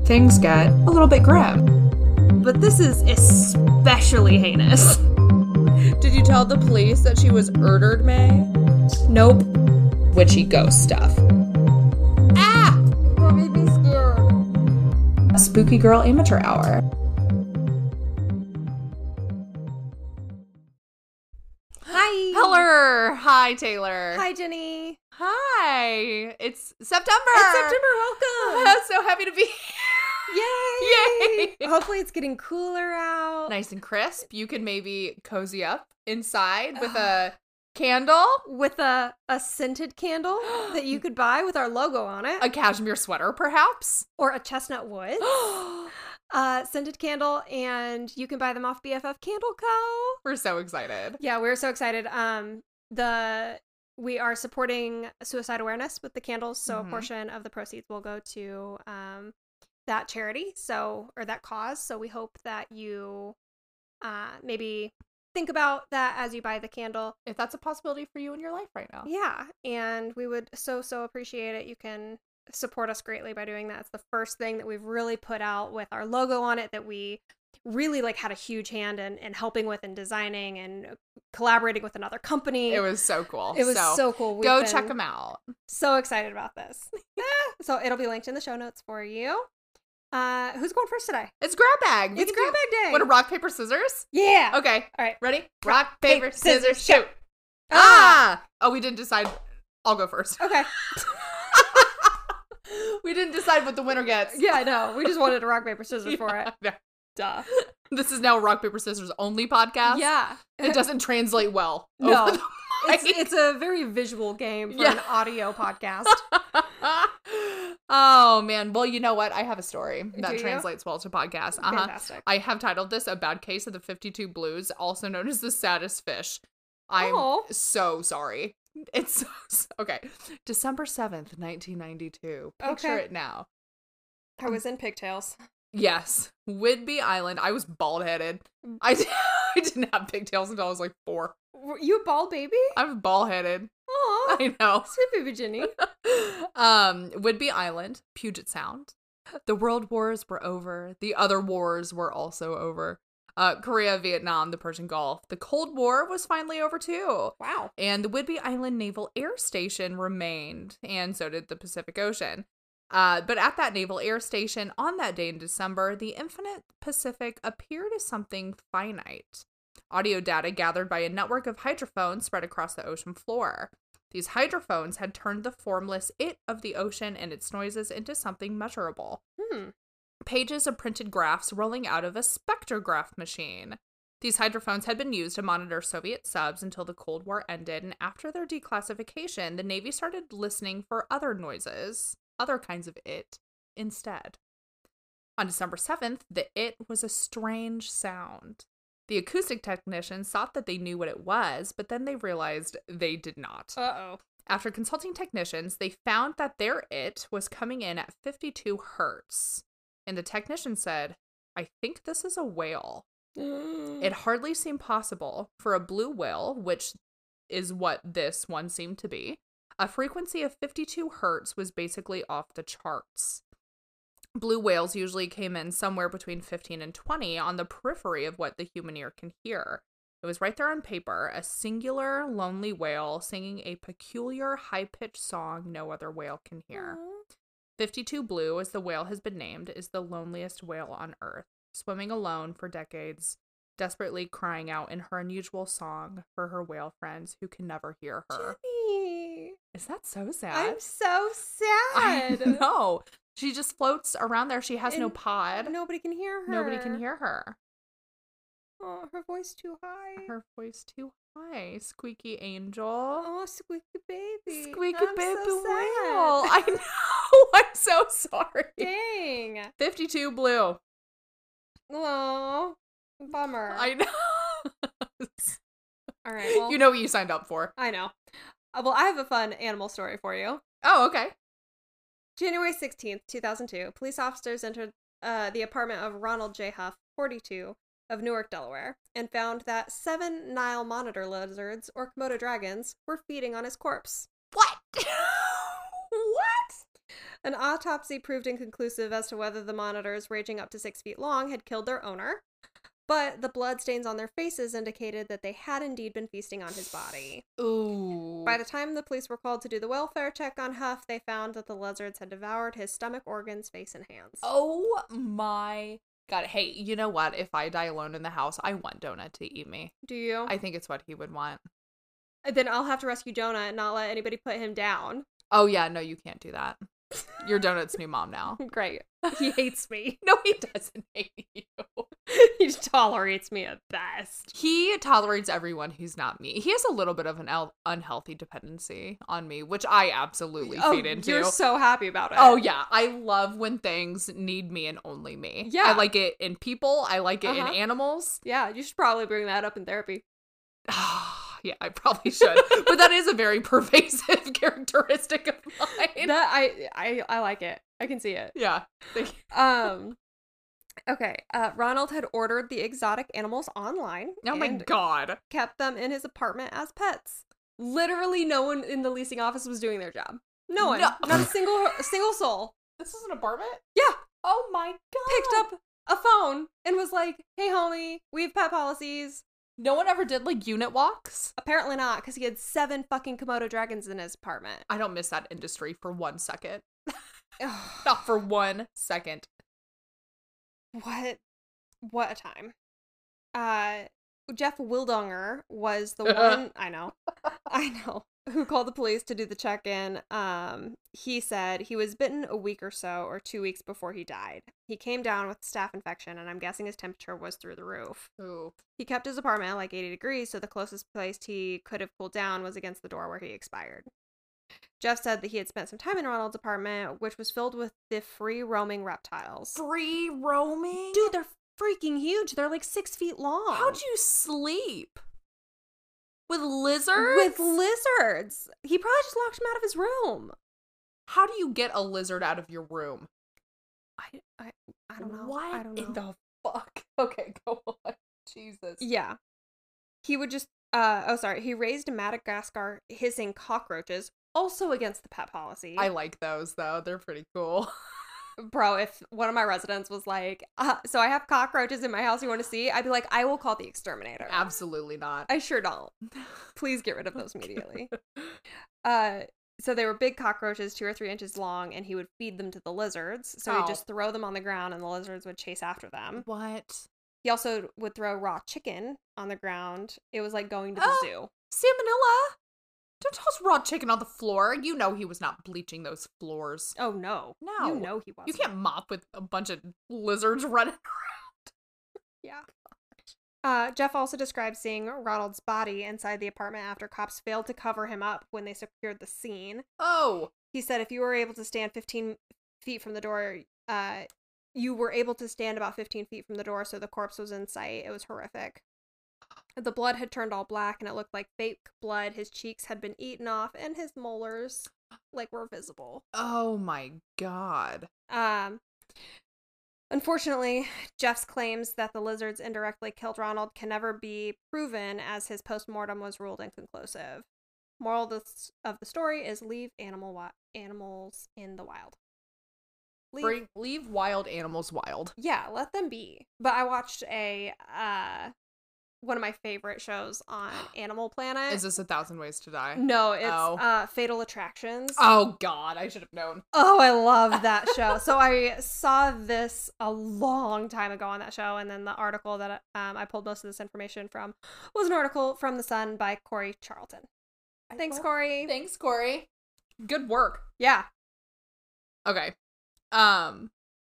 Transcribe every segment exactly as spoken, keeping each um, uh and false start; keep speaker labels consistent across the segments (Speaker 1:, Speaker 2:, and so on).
Speaker 1: things get a little bit grim.
Speaker 2: But this is especially heinous.
Speaker 1: Did you tell the police that she was murdered, May?
Speaker 2: Nope.
Speaker 1: Witchy ghost stuff. Ah!
Speaker 2: That made me scared.
Speaker 1: A Spooky Girl Amateur Hour.
Speaker 2: Hi.
Speaker 1: Hello. Hi, Taylor.
Speaker 2: Hi, Jenny.
Speaker 1: Hi. It's September.
Speaker 2: It's September. Welcome.
Speaker 1: I'm so happy to be here.
Speaker 2: Yay.
Speaker 1: Yay.
Speaker 2: Hopefully it's getting cooler out.
Speaker 1: Nice and crisp. You can maybe cozy up inside with a candle.
Speaker 2: With a, a scented candle that you could buy with our logo on it.
Speaker 1: A cashmere sweater, perhaps.
Speaker 2: Or a chestnut wood. uh, scented candle, and you can buy them off B F F Candle Co.
Speaker 1: We're so excited.
Speaker 2: Yeah, we're so excited. Um, the we are supporting suicide awareness with the candles, so
Speaker 1: Mhm.
Speaker 2: a portion of the proceeds will go to um that charity, so or that cause. So we hope that you uh maybe think about that as you buy the candle.
Speaker 1: If that's a possibility for you in your life right now.
Speaker 2: Yeah, and we would so so appreciate it. You can support us greatly by doing that. It's the first thing that we've really put out with our logo on it that we really like had a huge hand in, in helping with and designing and collaborating with another company.
Speaker 1: It was so cool.
Speaker 2: It was
Speaker 1: so,
Speaker 2: so cool. We've
Speaker 1: go
Speaker 2: been
Speaker 1: check them out.
Speaker 2: So excited about this. So it'll be linked in the show notes for you. Uh, who's going first today?
Speaker 1: It's grab bag. We
Speaker 2: It's
Speaker 1: can
Speaker 2: grab
Speaker 1: do-
Speaker 2: bag day.
Speaker 1: What, a rock, paper, scissors?
Speaker 2: Yeah.
Speaker 1: Okay.
Speaker 2: All right.
Speaker 1: Ready?
Speaker 2: Rock,
Speaker 1: Rock, paper,
Speaker 2: paper,
Speaker 1: scissors,
Speaker 2: scissors,
Speaker 1: shoot. Ah! Oh, we didn't decide. I'll go first.
Speaker 2: Okay.
Speaker 1: We didn't decide what the winner gets.
Speaker 2: Yeah, I know. We just wanted a rock, paper, scissors for it.
Speaker 1: Yeah.
Speaker 2: Duh.
Speaker 1: This is now a rock, paper, scissors only podcast.
Speaker 2: Yeah.
Speaker 1: It doesn't translate well.
Speaker 2: No.
Speaker 1: over the
Speaker 2: It's,
Speaker 1: mic.
Speaker 2: it's a very visual game for
Speaker 1: Yeah.
Speaker 2: an audio podcast.
Speaker 1: Oh, man. Well, you know what? I have a story that
Speaker 2: Do you?
Speaker 1: translates well to podcast. Uh-huh.
Speaker 2: Fantastic.
Speaker 1: I have titled this A Bad Case of the fifty-two Blues, also known as the Saddest Fish. I'm
Speaker 2: Oh.
Speaker 1: so sorry. It's so, okay. December seventh, nineteen ninety-two. Picture
Speaker 2: Okay.
Speaker 1: it now.
Speaker 2: I was in pigtails.
Speaker 1: Yes. Whidbey Island. I was bald-headed. I, I didn't have pigtails until I was like four.
Speaker 2: Were you a bald baby?
Speaker 1: I'm bald-headed.
Speaker 2: Aw.
Speaker 1: I know.
Speaker 2: Sweet baby Jenny.
Speaker 1: um, Whidbey Island, Puget Sound. The world wars were over. The other wars were also over. Uh, Korea, Vietnam, the Persian Gulf. The Cold War was finally over too.
Speaker 2: Wow.
Speaker 1: And the Whidbey Island Naval Air Station remained, and so did the Pacific Ocean. Uh, but at that naval air station on that day in December, the infinite Pacific appeared as something finite. Audio data gathered by a network of hydrophones spread across the ocean floor. These hydrophones had turned the formless it of the ocean and its noises into something measurable.
Speaker 2: Hmm.
Speaker 1: Pages of printed graphs rolling out of a spectrograph machine. These hydrophones had been used to monitor Soviet subs until the Cold War ended, and after their declassification, the Navy started listening for other noises, other kinds of it, instead. On December seventh, the it was a strange sound. The acoustic technicians thought that they knew what it was, but then they realized they did not.
Speaker 2: Uh-oh.
Speaker 1: After consulting technicians, they found that their it was coming in at fifty-two hertz. And the technician said, I think this is a whale. It hardly seemed possible for a blue whale, which is what this one seemed to be. A frequency of fifty-two hertz was basically off the charts. Blue whales usually came in somewhere between fifteen and twenty on the periphery of what the human ear can hear. It was right there on paper, a singular, lonely whale singing a peculiar, high-pitched song no other whale can hear. fifty-two Blue, as the whale has been named, is the loneliest whale on Earth, swimming alone for decades, desperately crying out in her unusual song for her whale friends who can never hear her.
Speaker 2: Jenny.
Speaker 1: Is that so sad?
Speaker 2: I'm so
Speaker 1: I
Speaker 2: sad.
Speaker 1: know. She just floats around there. She has no
Speaker 2: And
Speaker 1: pod.
Speaker 2: Nobody can hear her.
Speaker 1: Nobody can hear her.
Speaker 2: Oh, her voice too high.
Speaker 1: Her voice too high. Squeaky angel.
Speaker 2: Oh, squeaky baby.
Speaker 1: Squeaky
Speaker 2: I'm
Speaker 1: baby
Speaker 2: so
Speaker 1: whale.
Speaker 2: sad.
Speaker 1: I know. I'm so sorry.
Speaker 2: Dang.
Speaker 1: fifty-two Blue.
Speaker 2: Oh, bummer.
Speaker 1: I know.
Speaker 2: All right. Well,
Speaker 1: You know what you signed up for.
Speaker 2: I know. Uh, well, I have a fun animal story for you.
Speaker 1: Oh, okay.
Speaker 2: January sixteenth, two thousand two, police officers entered uh, the apartment of Ronald J. Huff, forty-two, of Newark, Delaware, and found that seven Nile monitor lizards, or Komodo dragons, were feeding on his corpse.
Speaker 1: What? What?
Speaker 2: An autopsy proved inconclusive as to whether the monitors, ranging up to six feet long, had killed their owner, but the bloodstains on their faces indicated that they had indeed been feasting on his body.
Speaker 1: Ooh.
Speaker 2: By the time the police were called to do the welfare check on Huff, they found that the lizards had devoured his stomach, organs, face, and hands.
Speaker 1: Oh my god. Hey, you know what? If I die alone in the house, I want Donut to eat me.
Speaker 2: Do you?
Speaker 1: I think it's what he would want.
Speaker 2: Then I'll have to rescue Donut and not let anybody put him down.
Speaker 1: Oh yeah, no, you can't do that. You're Donut's new mom now.
Speaker 2: Great. He hates me.
Speaker 1: No, he doesn't hate you.
Speaker 2: He tolerates me at best.
Speaker 1: He tolerates everyone who's not me. He has a little bit of an el- unhealthy dependency on me, which I absolutely
Speaker 2: oh,
Speaker 1: feed into.
Speaker 2: You're so happy about it.
Speaker 1: Oh, yeah. I love when things need me and only me.
Speaker 2: Yeah.
Speaker 1: I like it in people. I like it
Speaker 2: Uh-huh.
Speaker 1: in animals.
Speaker 2: Yeah, you should probably bring that up in therapy.
Speaker 1: Yeah, I probably should. But that is a very pervasive characteristic of mine.
Speaker 2: That I, I I like it. I can see it.
Speaker 1: Yeah. Thank you.
Speaker 2: Um okay, uh Ronald had ordered the exotic animals online.
Speaker 1: Oh my
Speaker 2: and
Speaker 1: god.
Speaker 2: kept them in his apartment as pets. Literally no one in the leasing office was doing their job. No one.
Speaker 1: No.
Speaker 2: Not a single a single soul.
Speaker 1: This is an apartment?
Speaker 2: Yeah.
Speaker 1: Oh my god.
Speaker 2: Picked up a phone and was like, "Hey homie, we have pet policies."
Speaker 1: No one ever did like unit walks?
Speaker 2: Apparently not, because he had seven fucking Komodo dragons in his apartment.
Speaker 1: I don't miss that industry for one second. Not for one second.
Speaker 2: What? What a time. Uh, Jeff Wildonger was the one, I know, I know, who called the police to do the check-in. Um, he said he was bitten a week or so, or two weeks before he died. He came down with staph infection, and I'm guessing his temperature was through the roof.
Speaker 1: Ooh.
Speaker 2: He kept his apartment at like eighty degrees, so the closest place he could have cooled down was against the door where he expired. Jeff said that he had spent some time in Ronald's apartment, which was filled with the free-roaming reptiles.
Speaker 1: Free roaming?
Speaker 2: Dude, they're freaking huge. They're like six feet long.
Speaker 1: How'd you sleep? With lizards?
Speaker 2: With lizards. He probably just locked him out of his room.
Speaker 1: How do you get a lizard out of your room?
Speaker 2: I I, I don't know.
Speaker 1: What
Speaker 2: I don't know.
Speaker 1: in the fuck? Okay, go on. Jesus.
Speaker 2: Yeah. He would just, uh, oh, sorry. He raised Madagascar hissing cockroaches, also against the pet policy.
Speaker 1: I like those, though. They're pretty cool.
Speaker 2: Bro, if one of my residents was like, uh, so I have cockroaches in my house you want to see, I'd be like, I will call the exterminator.
Speaker 1: Absolutely not.
Speaker 2: I sure don't. Please get rid of those immediately. Uh, so they were big cockroaches, two or three inches long, and he would feed them to the lizards. So
Speaker 1: Oh.
Speaker 2: he'd just throw them on the ground and the lizards would chase after them.
Speaker 1: What?
Speaker 2: He also would throw raw chicken on the ground. It was like going to the
Speaker 1: Oh.
Speaker 2: zoo.
Speaker 1: Salmonella? Don't toss raw chicken on the floor. You know he was not bleaching those floors.
Speaker 2: Oh, no.
Speaker 1: No.
Speaker 2: You know he wasn't.
Speaker 1: You can't mop with a bunch of lizards running around.
Speaker 2: Yeah. Uh, Jeff also described seeing Ronald's body inside the apartment after cops failed to cover him up when they secured the scene.
Speaker 1: Oh.
Speaker 2: He said if you were able to stand fifteen feet from the door, uh, you were able to stand about fifteen feet from the door, so the corpse was in sight. It was horrific. The blood had turned all black, and it looked like fake blood. His cheeks had been eaten off, and his molars, like, were visible.
Speaker 1: Oh my god.
Speaker 2: Um, unfortunately, Jeff's claims that the lizards indirectly killed Ronald can never be proven, as his post-mortem was ruled inconclusive. Moral of the, of the story is leave animal wi- animals in the wild. Leave,
Speaker 1: Bring, leave wild animals wild.
Speaker 2: yeah, let them be. But I watched a uh one of my favorite shows on Animal Planet.
Speaker 1: Is this A Thousand Ways to Die?
Speaker 2: No, it's
Speaker 1: Oh.
Speaker 2: uh Fatal Attractions.
Speaker 1: Oh god, I should have known.
Speaker 2: Oh, I love that show. So I saw this a long time ago on that show, and then the article that um, I pulled most of this information from was an article from The Sun by Corey Charlton. Thanks,
Speaker 1: love-
Speaker 2: Corey.
Speaker 1: Thanks, Corey. Good work.
Speaker 2: Yeah.
Speaker 1: Okay. Um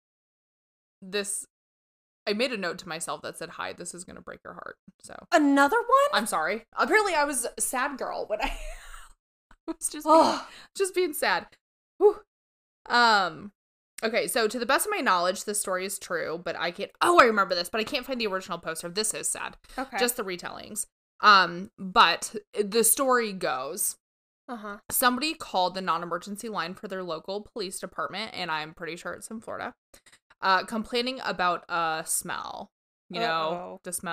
Speaker 1: this I made a note to myself that said, hi, this is gonna break your heart. So
Speaker 2: Another one?
Speaker 1: I'm sorry. Apparently I was a sad girl when I, I was just being,
Speaker 2: Oh.
Speaker 1: just being sad. Whew. Um okay, so to the best of my knowledge, this story is true, but I can't oh I remember this, but I can't find the original poster. This is sad.
Speaker 2: Okay.
Speaker 1: Just the retellings. Um, but the story goes,
Speaker 2: uh-huh.
Speaker 1: somebody called the non-emergency line for their local police department, and I'm pretty sure it's in Florida, uh, complaining about a smell. You know,
Speaker 2: Uh-oh.
Speaker 1: the smell.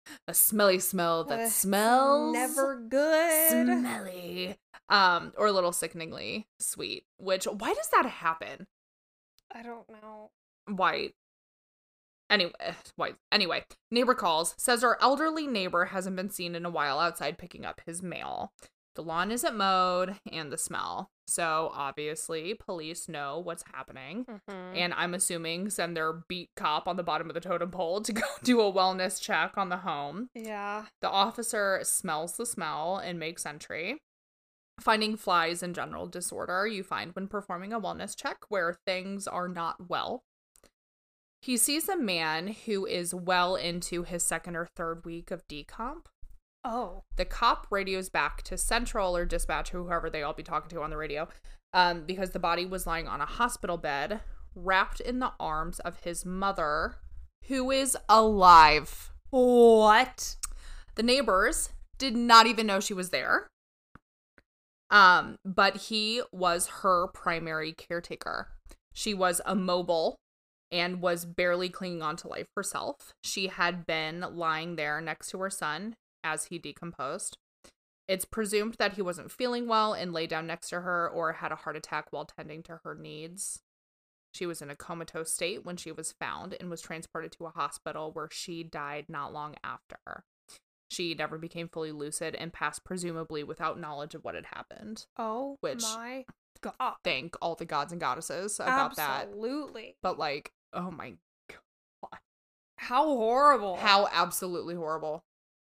Speaker 1: a smelly smell that
Speaker 2: Uh,
Speaker 1: smells
Speaker 2: never good.
Speaker 1: smelly. Um, or a little sickeningly sweet. Which, why does that happen?
Speaker 2: I don't know.
Speaker 1: Why? Anyway, why? Anyway, neighbor calls, says our elderly neighbor hasn't been seen in a while outside picking up his mail. The lawn isn't mowed, and the smell. So, obviously, police know what's happening.
Speaker 2: Mm-hmm.
Speaker 1: And I'm assuming send their beat cop on the bottom of the totem pole to go do a wellness check on the home.
Speaker 2: Yeah.
Speaker 1: The officer smells the smell and makes entry. Finding flies and general disorder you find when performing a wellness check where things are not well. He sees a man who is well into his second or third week of decomp.
Speaker 2: Oh.
Speaker 1: The cop radios back to Central or dispatch, whoever they all be talking to on the radio, um, because the body was lying on a hospital bed, wrapped in the arms of his mother, who is alive.
Speaker 2: What?
Speaker 1: The neighbors did not even know she was there. Um, but he was her primary caretaker. She was immobile and was barely clinging on to life herself. She had been lying there next to her son as he decomposed. It's presumed that he wasn't feeling well and lay down next to her or had a heart attack while tending to her needs. She was in a comatose state when she was found and was transported to a hospital where she died not long after. She never became fully lucid and passed presumably without knowledge of what had happened.
Speaker 2: Oh
Speaker 1: Which,
Speaker 2: my God.
Speaker 1: Thank all the gods and goddesses about that.
Speaker 2: Absolutely.
Speaker 1: But like, oh my God.
Speaker 2: How horrible.
Speaker 1: How absolutely horrible.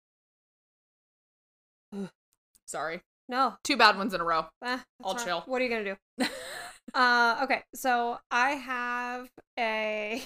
Speaker 1: Sorry.
Speaker 2: No.
Speaker 1: Two bad ones in a row.
Speaker 2: Eh, that's
Speaker 1: I'll
Speaker 2: fine.
Speaker 1: chill.
Speaker 2: What are you going to do? uh, okay, so I have a...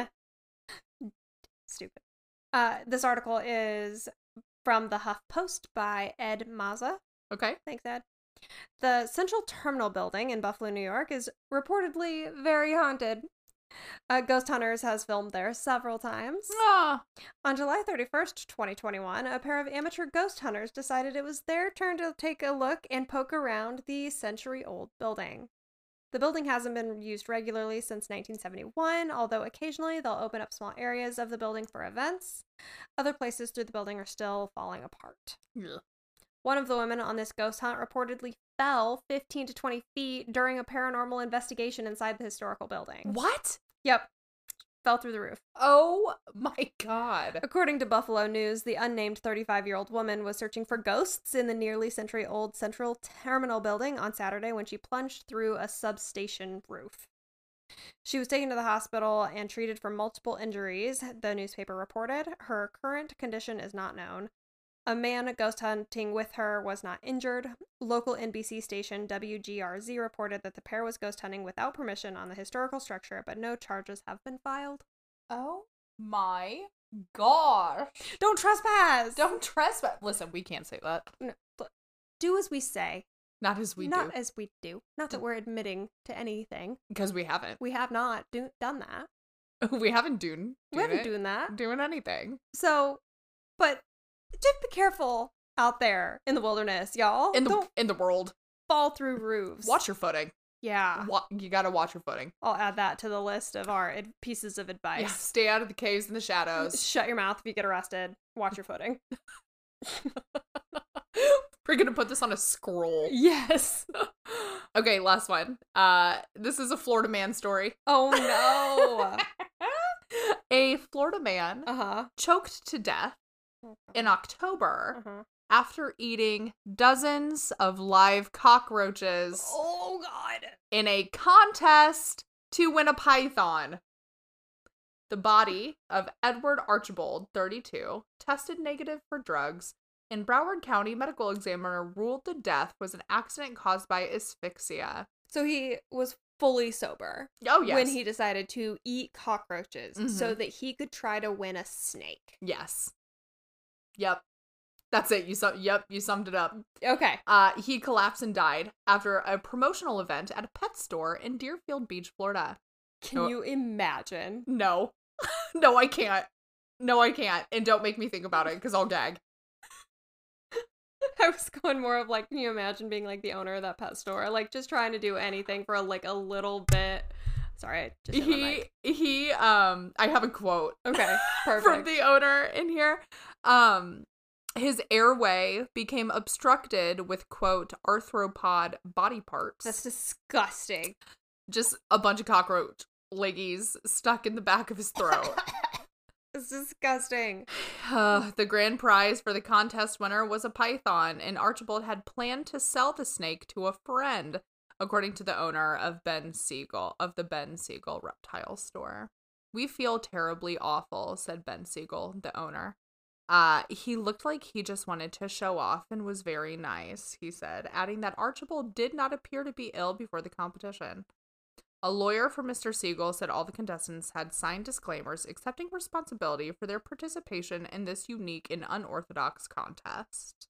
Speaker 2: Stupid. Uh, this article is from the HuffPost by Ed Mazza.
Speaker 1: Okay.
Speaker 2: Thanks, Ed. The Central Terminal Building in Buffalo, New York is reportedly very haunted. Uh, Ghost Hunters has filmed there several times.
Speaker 1: Ah.
Speaker 2: On July thirty-first, twenty twenty-one, a pair of amateur ghost hunters decided it was their turn to take a look and poke around the century-old building. The building hasn't been used regularly since nineteen seventy-one, although occasionally they'll open up small areas of the building for events. Other places through the building are still falling apart.
Speaker 1: Yeah.
Speaker 2: One of the women on this ghost hunt reportedly fell fifteen to twenty feet during a paranormal investigation inside the historical building.
Speaker 1: What?
Speaker 2: Yep. Fell through the roof.
Speaker 1: Oh my God.
Speaker 2: According to Buffalo News, the unnamed thirty-five-year-old woman was searching for ghosts in the nearly century-old Central Terminal Building on Saturday when she plunged through a substation roof. She was taken to the hospital and treated for multiple injuries, the newspaper reported. Her current condition is not known. A man ghost hunting with her was not injured. Local N B C station W G R Z reported that the pair was ghost hunting without permission on the historical structure, but no charges have been filed.
Speaker 1: Oh my gosh.
Speaker 2: Don't trespass!
Speaker 1: Don't trespass. Listen, we can't say that.
Speaker 2: No, look, do as we say.
Speaker 1: Not as we
Speaker 2: not
Speaker 1: do.
Speaker 2: as we do. Not that we're admitting to anything.
Speaker 1: Because we haven't.
Speaker 2: We have not do- done that.
Speaker 1: We haven't doing,
Speaker 2: We haven't
Speaker 1: it,
Speaker 2: doing that.
Speaker 1: doing anything.
Speaker 2: So, but just be careful out there in the wilderness, y'all.
Speaker 1: In the
Speaker 2: Don't
Speaker 1: in the world.
Speaker 2: fall through roofs.
Speaker 1: Watch your footing.
Speaker 2: Yeah.
Speaker 1: Wa- you gotta watch your footing.
Speaker 2: I'll add that to the list of our ad- pieces of advice.
Speaker 1: Yeah, stay out of the caves and the shadows.
Speaker 2: Shut your mouth if you get arrested. Watch your footing.
Speaker 1: We're gonna put this on a scroll.
Speaker 2: Yes.
Speaker 1: Okay, last one. Uh, this is a Florida man story.
Speaker 2: Oh no.
Speaker 1: A Florida man
Speaker 2: Uh-huh.
Speaker 1: choked to death in October
Speaker 2: Uh-huh.
Speaker 1: after eating dozens of live cockroaches
Speaker 2: Oh god.
Speaker 1: in a contest to win a python. The body of Edward Archibald, thirty-two, tested negative for drugs, and Broward County medical examiner ruled the death was an accident caused by asphyxia.
Speaker 2: So he was fully sober.
Speaker 1: Oh, yes.
Speaker 2: When he decided to eat cockroaches
Speaker 1: Mhm.
Speaker 2: so that he could try to win a snake.
Speaker 1: Yes. Yep. That's it. You su- Yep, you summed it up.
Speaker 2: Okay.
Speaker 1: Uh, he collapsed and died after a promotional event at a pet store in Deerfield Beach, Florida.
Speaker 2: Can
Speaker 1: No.
Speaker 2: you imagine?
Speaker 1: No. No, I can't. No, I can't. And don't make me think about it, because I'll gag.
Speaker 2: I was going more of like, can you imagine being like the owner of that pet store? Like just trying to do anything for like a little bit Sorry, I just hit my
Speaker 1: He
Speaker 2: mic.
Speaker 1: he um I have a quote.
Speaker 2: Okay, perfect.
Speaker 1: From the owner in here. Um his airway became obstructed with quote arthropod body parts.
Speaker 2: That's disgusting.
Speaker 1: Just a bunch of cockroach leggies stuck in the back of his throat.
Speaker 2: It's disgusting.
Speaker 1: Uh, the grand prize for the contest winner was a python, and Archibald had planned to sell the snake to a friend, according to the owner of Ben Siegel, of the Ben Siegel Reptile Store. We feel terribly awful, said Ben Siegel, the owner. Uh, he looked like he just wanted to show off and was very nice, he said, adding that Archibald did not appear to be ill before the competition. A lawyer for Mister Siegel said all the contestants had signed disclaimers accepting responsibility for their participation in this unique and unorthodox contest.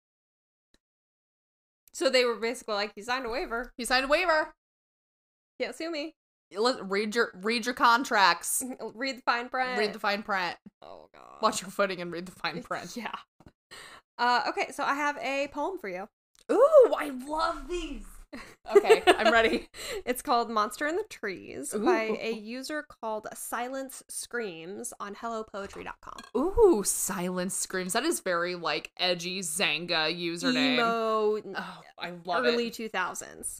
Speaker 2: So they were basically like, you signed a waiver.
Speaker 1: You signed a waiver.
Speaker 2: Can't sue me.
Speaker 1: Let read your read your contracts.
Speaker 2: Read the fine print.
Speaker 1: Read the fine print.
Speaker 2: Oh god.
Speaker 1: Watch your footing and read the fine print.
Speaker 2: Yeah. Uh, okay, so I have a poem for you.
Speaker 1: Ooh, I love these. Okay, I'm ready.
Speaker 2: It's called Monster in the Trees
Speaker 1: Ooh.
Speaker 2: by a user called Silence Screams on hello poetry dot com.
Speaker 1: Ooh, Silence Screams. That is very, like, edgy Zanga username.
Speaker 2: Emo,
Speaker 1: Oh, I love
Speaker 2: early
Speaker 1: it.
Speaker 2: two thousands.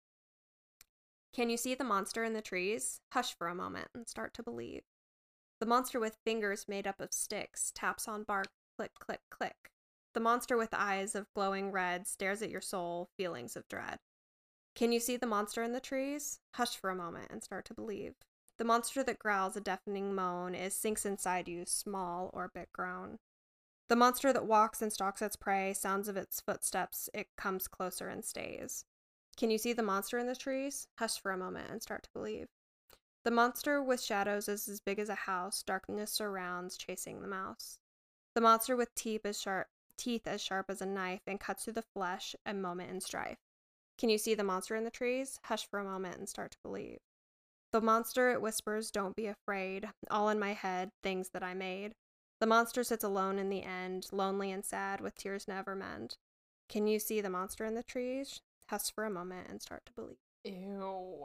Speaker 2: Can you see the monster in the trees? Hush for a moment and start to believe. The monster with fingers made up of sticks taps on bark, click, click, click. The monster with eyes of glowing red stares at your soul, feelings of dread. Can you see the monster in the trees? Hush for a moment and start to believe. The monster that growls a deafening moan is sinks inside you, small or big grown. The monster that walks and stalks its prey, sounds of its footsteps, it comes closer and stays. Can you see the monster in the trees? Hush for a moment and start to believe. The monster with shadows is as big as a house, darkness surrounds, chasing the mouse. The monster with teeth as sharp, teeth as sharp as a knife and cuts through the flesh, a moment in strife. Can you see the monster in the trees? Hush for a moment and start to believe. The monster, it whispers, don't be afraid. All in my head, things that I made. The monster sits alone in the end, lonely and sad, with tears never mend. Can you see the monster in the trees? Hush for a moment and start to believe.
Speaker 1: Ew.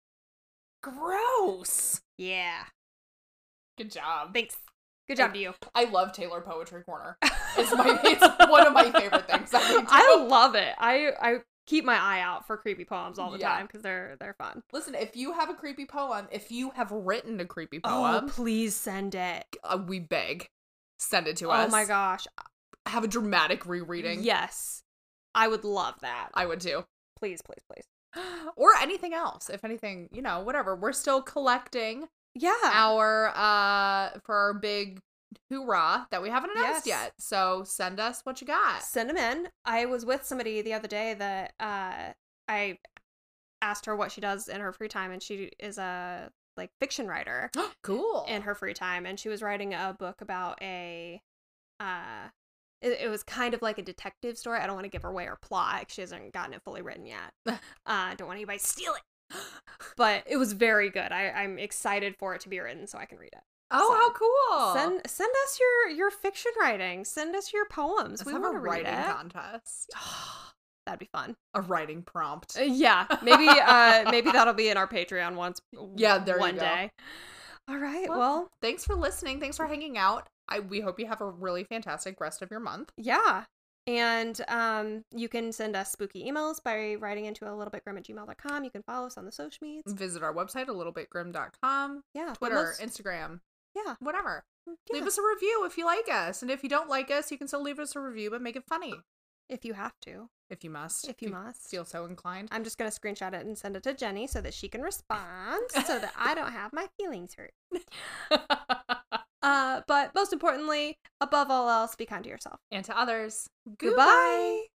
Speaker 1: Gross.
Speaker 2: Yeah.
Speaker 1: Good job.
Speaker 2: Thanks. Good job to you.
Speaker 1: I love Taylor Poetry Corner. It's my it's one of my favorite things that we do.
Speaker 2: I love it. I I keep my eye out for creepy poems all the
Speaker 1: Yeah.
Speaker 2: time because they're they're fun.
Speaker 1: Listen, if you have a creepy poem, if you have written a creepy
Speaker 2: Oh,
Speaker 1: poem,
Speaker 2: please send it.
Speaker 1: uh, we beg, send it to
Speaker 2: Oh
Speaker 1: us.
Speaker 2: my gosh.
Speaker 1: Have a dramatic rereading.
Speaker 2: Yes. I would love that.
Speaker 1: I would too.
Speaker 2: Please, please, please.
Speaker 1: Or anything else. If anything, you know, whatever. We're still collecting
Speaker 2: Yeah.
Speaker 1: our uh for our big hoorah that we haven't announced
Speaker 2: Yes.
Speaker 1: yet. So send us what you got.
Speaker 2: Send them in. I was with somebody the other day that uh I asked her what she does in her free time, and she is a like fiction writer
Speaker 1: Cool.
Speaker 2: in her free time, and she was writing a book about a uh it, it was kind of like a detective story. I don't want to give her away her plot. She hasn't gotten it fully written yet. uh don't want anybody to steal it. But it was very good. I, I'm excited for it to be written so I can read it.
Speaker 1: Oh,
Speaker 2: So,
Speaker 1: how cool.
Speaker 2: Send send us your your fiction writing. Send us your poems.
Speaker 1: Let's
Speaker 2: we
Speaker 1: have
Speaker 2: want
Speaker 1: a
Speaker 2: to read
Speaker 1: writing
Speaker 2: it.
Speaker 1: contest.
Speaker 2: That'd be fun.
Speaker 1: A writing prompt.
Speaker 2: Uh, yeah, maybe uh maybe that'll be in our Patreon once.
Speaker 1: Yeah, there you
Speaker 2: one
Speaker 1: go.
Speaker 2: day. All right.
Speaker 1: Well,
Speaker 2: Well,
Speaker 1: Thanks for listening. Thanks for hanging out. I we hope you have a really fantastic rest of your month.
Speaker 2: yeah. And um, you can send us spooky emails by writing into a little bit grim at gmail dot com. You can follow us on the social medias.
Speaker 1: Visit our website, a little bit grim dot com.
Speaker 2: Yeah. but
Speaker 1: Twitter,
Speaker 2: most-
Speaker 1: Instagram,
Speaker 2: yeah.
Speaker 1: whatever.
Speaker 2: yeah.
Speaker 1: Leave us a review if you like us. And if you don't like us, you can still leave us a review, but make it funny.
Speaker 2: If you have to.
Speaker 1: If you must.
Speaker 2: If you must.
Speaker 1: Feel so inclined.
Speaker 2: I'm just going to screenshot it and send it to Jenny so that she can respond so that I don't have my feelings hurt. Uh, but most importantly, above all else, be kind to yourself.
Speaker 1: And to others,
Speaker 2: Goodbye.